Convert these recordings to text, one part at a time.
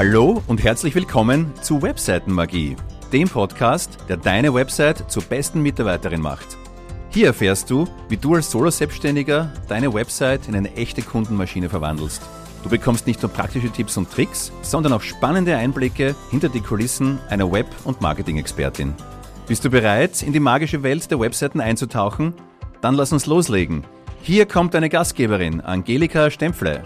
Hallo und herzlich willkommen zu Webseitenmagie, dem Podcast, der deine Website zur besten Mitarbeiterin macht. Hier erfährst du, wie du als Solo-Selbstständiger deine Website in eine echte Kundenmaschine verwandelst. Du bekommst nicht nur praktische Tipps und Tricks, sondern auch spannende Einblicke hinter die Kulissen einer Web- und Marketing-Expertin. Bist du bereit, in die magische Welt der Webseiten einzutauchen? Dann lass uns loslegen. Hier kommt deine Gastgeberin, Angelika Stempfle.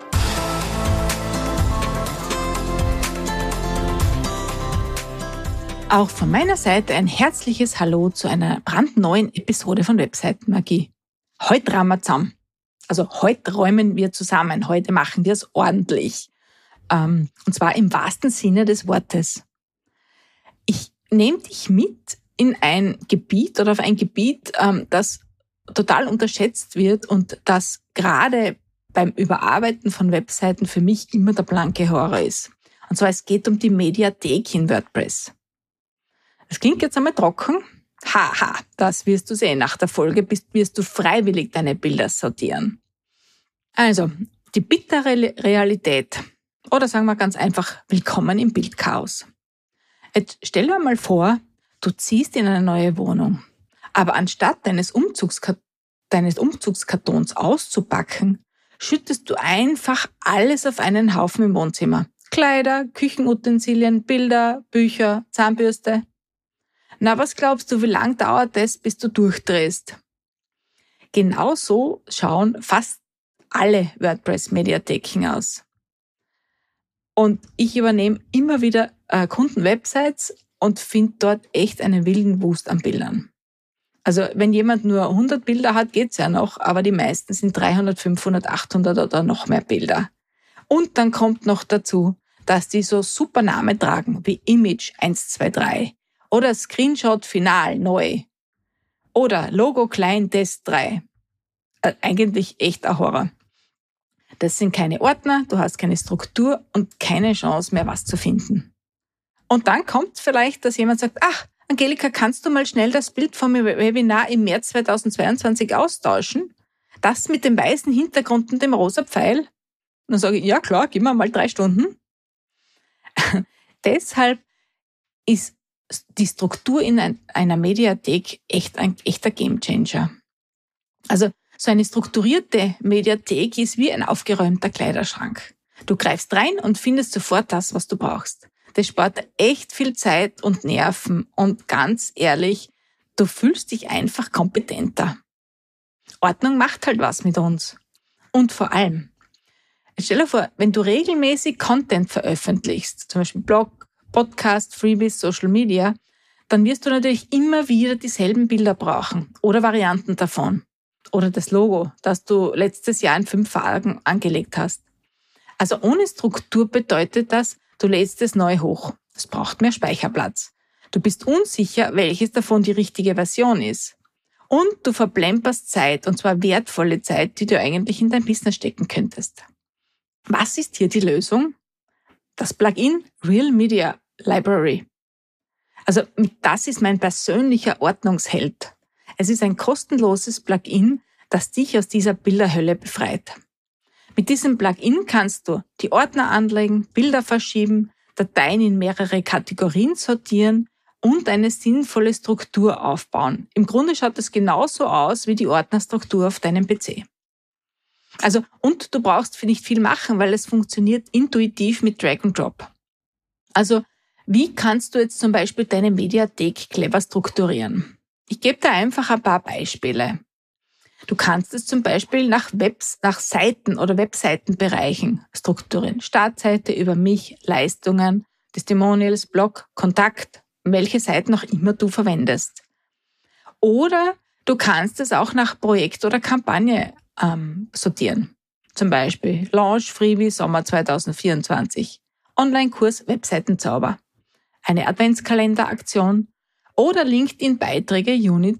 Auch von meiner Seite ein herzliches Hallo zu einer brandneuen Episode von Webseitenmagie. Heute räumen wir zusammen. Also heute räumen wir zusammen. Heute machen wir es ordentlich. Und zwar im wahrsten Sinne des Wortes. Ich nehme dich mit in ein Gebiet oder auf ein Gebiet, das total unterschätzt wird und das gerade beim Überarbeiten von Webseiten für mich immer der blanke Horror ist. Und zwar es geht um die Mediathek in WordPress. Das klingt jetzt einmal trocken. Haha, das wirst du sehen. Nach der Folge wirst du freiwillig deine Bilder sortieren. Also, die bittere Realität. Oder sagen wir ganz einfach, willkommen im Bildchaos. Jetzt stell dir mal vor, du ziehst in eine neue Wohnung. Aber anstatt deines Umzugskartons auszupacken, schüttest du einfach alles auf einen Haufen im Wohnzimmer. Kleider, Küchenutensilien, Bilder, Bücher, Zahnbürste. Na, was glaubst du, wie lang dauert es, bis du durchdrehst? Genau so schauen fast alle WordPress-Mediatheken aus. Und ich übernehme immer wieder Kundenwebsites und finde dort echt einen wilden Wust an Bildern. Also wenn jemand nur 100 Bilder hat, geht's ja noch, aber die meisten sind 300, 500, 800 oder noch mehr Bilder. Und dann kommt noch dazu, dass die so super Namen tragen wie Image 123. Oder Screenshot Final neu. Oder Logo klein Test 3. Eigentlich echt ein Horror. Das sind keine Ordner, du hast keine Struktur und keine Chance mehr, was zu finden. Und dann kommt vielleicht, dass jemand sagt, ach, Angelika, kannst du mal schnell das Bild vom Webinar im März 2022 austauschen? Das mit dem weißen Hintergrund und dem rosa Pfeil? Und dann sage ich, ja klar, gib mir mal 3 Stunden. Deshalb ist die Struktur in einer Mediathek echt ein echter Gamechanger. Also so eine strukturierte Mediathek ist wie ein aufgeräumter Kleiderschrank. Du greifst rein und findest sofort das, was du brauchst. Das spart echt viel Zeit und Nerven und ganz ehrlich, du fühlst dich einfach kompetenter. Ordnung macht halt was mit uns. Und vor allem, stell dir vor, wenn du regelmäßig Content veröffentlichst, zum Beispiel Blog, Podcast, Freebies, Social Media, dann wirst du natürlich immer wieder dieselben Bilder brauchen oder Varianten davon. Oder das Logo, das du letztes Jahr in 5 Farben angelegt hast. Also ohne Struktur bedeutet das, du lädst es neu hoch. Das braucht mehr Speicherplatz. Du bist unsicher, welches davon die richtige Version ist. Und du verplemperst Zeit, und zwar wertvolle Zeit, die du eigentlich in dein Business stecken könntest. Was ist hier die Lösung? Das Plugin Real Media Library. Also das ist mein persönlicher Ordnungsheld. Es ist ein kostenloses Plugin, das dich aus dieser Bilderhölle befreit. Mit diesem Plugin kannst du die Ordner anlegen, Bilder verschieben, Dateien in mehrere Kategorien sortieren und eine sinnvolle Struktur aufbauen. Im Grunde schaut es genauso aus wie die Ordnerstruktur auf deinem PC. Also, und du brauchst nicht viel machen, weil es funktioniert intuitiv mit Drag and Drop. Also, wie kannst du jetzt zum Beispiel deine Mediathek clever strukturieren? Ich gebe dir einfach ein paar Beispiele. Du kannst es zum Beispiel nach Seiten oder Webseitenbereichen strukturieren. Startseite über mich, Leistungen, Testimonials, Blog, Kontakt, welche Seiten auch immer du verwendest. Oder du kannst es auch nach Projekt oder Kampagne sortieren. Zum Beispiel Launch Freebie Sommer 2024, Online-Kurs Webseitenzauber, eine Adventskalenderaktion oder LinkedIn-Beiträge Juni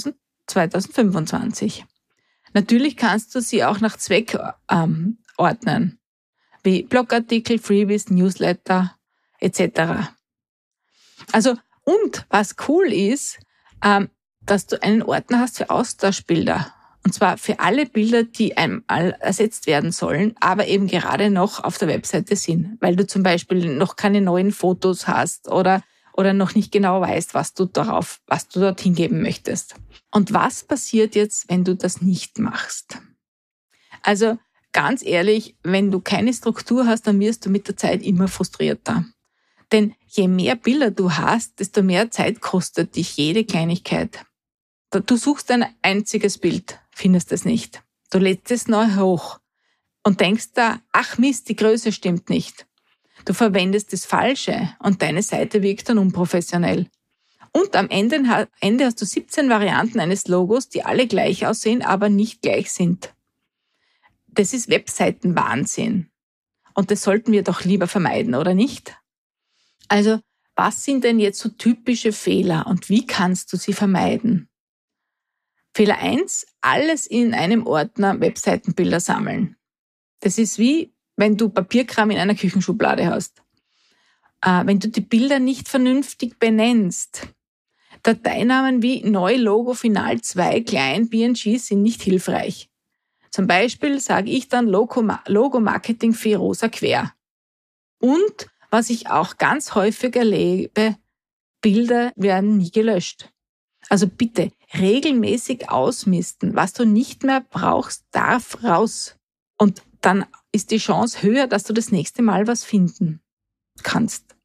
2025. Natürlich kannst du sie auch nach Zweck ordnen, wie Blogartikel, Freebies, Newsletter etc. Also, und was cool ist, dass du einen Ordner hast für Austauschbilder Und zwar für alle Bilder, die einmal ersetzt werden sollen, aber eben gerade noch auf der Webseite sind, weil du zum Beispiel noch keine neuen Fotos hast oder noch nicht genau weißt, was du dort hingeben möchtest. Und was passiert jetzt, wenn du das nicht machst? Also ganz ehrlich, wenn du keine Struktur hast, dann wirst du mit der Zeit immer frustrierter. Denn je mehr Bilder du hast, desto mehr Zeit kostet dich jede Kleinigkeit. Du suchst ein einziges Bild, findest es nicht. Du lädst es neu hoch und denkst da, ach Mist, die Größe stimmt nicht. Du verwendest das Falsche und deine Seite wirkt dann unprofessionell. Und am Ende hast du 17 Varianten eines Logos, die alle gleich aussehen, aber nicht gleich sind. Das ist Webseitenwahnsinn. Und das sollten wir doch lieber vermeiden, oder nicht? Also, was sind denn jetzt so typische Fehler und wie kannst du sie vermeiden? Fehler 1, alles in einem Ordner Webseitenbilder sammeln. Das ist wie, wenn du Papierkram in einer Küchenschublade hast. Wenn du die Bilder nicht vernünftig benennst. Dateinamen wie Neu Logo Final 2 klein BNG sind nicht hilfreich. Zum Beispiel sage ich dann Logo Marketing für rosa quer. Und was ich auch ganz häufig erlebe, Bilder werden nie gelöscht. Also bitte regelmäßig ausmisten. Was du nicht mehr brauchst, darf raus. Und dann ist die Chance höher, dass du das nächste Mal was finden kannst.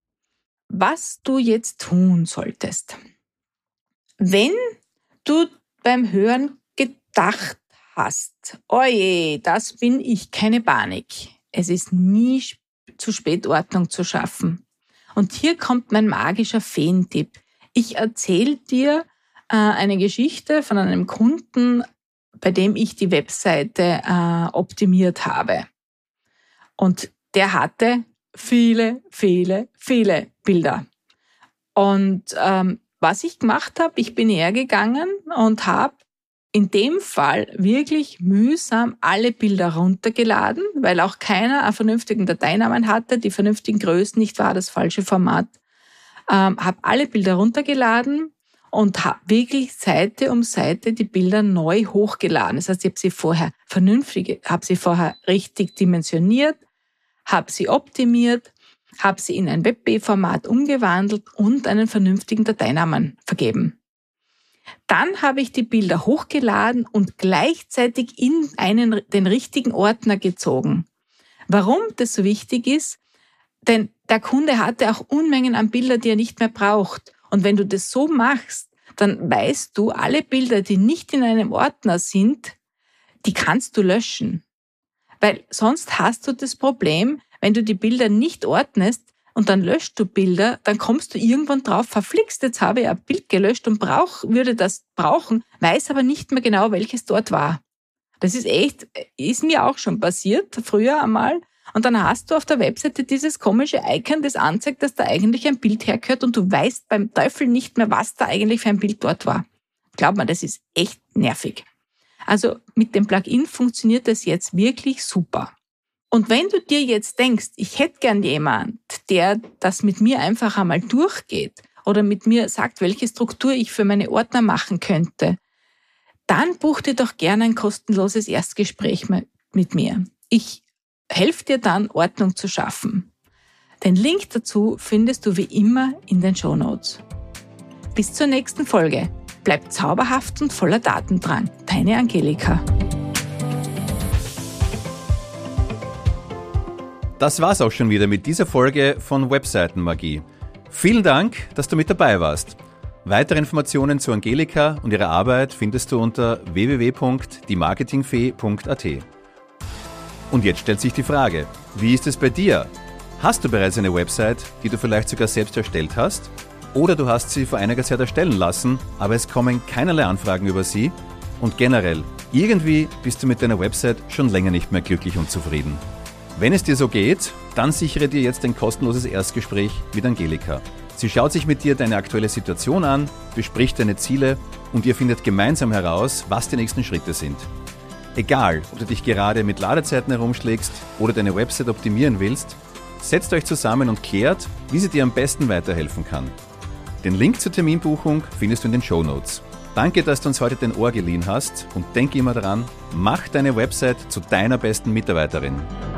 Was du jetzt tun solltest. Wenn du beim Hören gedacht hast, oje, das bin ich, keine Panik. Es ist nie zu spät, Ordnung zu schaffen. Und hier kommt mein magischer Feentipp. Ich erzähle dir eine Geschichte von einem Kunden, bei dem ich die Webseite optimiert habe. Und der hatte viele Bilder. Und was ich gemacht habe, ich bin hergegangen und habe in dem Fall wirklich mühsam alle Bilder runtergeladen, weil auch keiner einen vernünftigen Dateinamen hatte, die vernünftigen Größen nicht war, das falsche Format. Habe alle Bilder runtergeladen und habe wirklich Seite um Seite die Bilder neu hochgeladen. Das heißt, ich habe sie vorher richtig dimensioniert, habe sie optimiert, habe sie in ein WebP-Format umgewandelt und einen vernünftigen Dateinamen vergeben. Dann habe ich die Bilder hochgeladen und gleichzeitig in den richtigen Ordner gezogen. Warum das so wichtig ist? Denn der Kunde hatte auch Unmengen an Bildern, die er nicht mehr braucht. Und wenn du das so machst, dann weißt du, alle Bilder, die nicht in einem Ordner sind, die kannst du löschen. Weil sonst hast du das Problem, wenn du die Bilder nicht ordnest und dann löscht du Bilder, dann kommst du irgendwann drauf, verflixt, jetzt habe ich ein Bild gelöscht und würde das brauchen, weiß aber nicht mehr genau, welches dort war. Das ist mir auch schon passiert, früher einmal. Und dann hast du auf der Webseite dieses komische Icon, das anzeigt, dass da eigentlich ein Bild hergehört und du weißt beim Teufel nicht mehr, was da eigentlich für ein Bild dort war. Glaub mir, das ist echt nervig. Also mit dem Plugin funktioniert das jetzt wirklich super. Und wenn du dir jetzt denkst, ich hätte gern jemand, der das mit mir einfach einmal durchgeht oder mit mir sagt, welche Struktur ich für meine Ordner machen könnte, dann buch dir doch gerne ein kostenloses Erstgespräch mit mir. Ich helfe dir dann, Ordnung zu schaffen. Den Link dazu findest du wie immer in den Shownotes. Bis zur nächsten Folge. Bleib zauberhaft und voller Datendrang. Deine Angelika. Das war's auch schon wieder mit dieser Folge von Webseitenmagie. Vielen Dank, dass du mit dabei warst. Weitere Informationen zu Angelika und ihrer Arbeit findest du unter www.diemarketingfee.at. Und jetzt stellt sich die Frage, wie ist es bei dir? Hast du bereits eine Website, die du vielleicht sogar selbst erstellt hast? Oder du hast sie vor einiger Zeit erstellen lassen, aber es kommen keinerlei Anfragen über sie? Und generell, irgendwie bist du mit deiner Website schon länger nicht mehr glücklich und zufrieden. Wenn es dir so geht, dann sichere dir jetzt ein kostenloses Erstgespräch mit Angelika. Sie schaut sich mit dir deine aktuelle Situation an, bespricht deine Ziele und ihr findet gemeinsam heraus, was die nächsten Schritte sind. Egal, ob du dich gerade mit Ladezeiten herumschlägst oder deine Website optimieren willst, setzt euch zusammen und klärt, wie sie dir am besten weiterhelfen kann. Den Link zur Terminbuchung findest du in den Shownotes. Danke, dass du uns heute dein Ohr geliehen hast und denk immer daran, mach deine Website zu deiner besten Mitarbeiterin.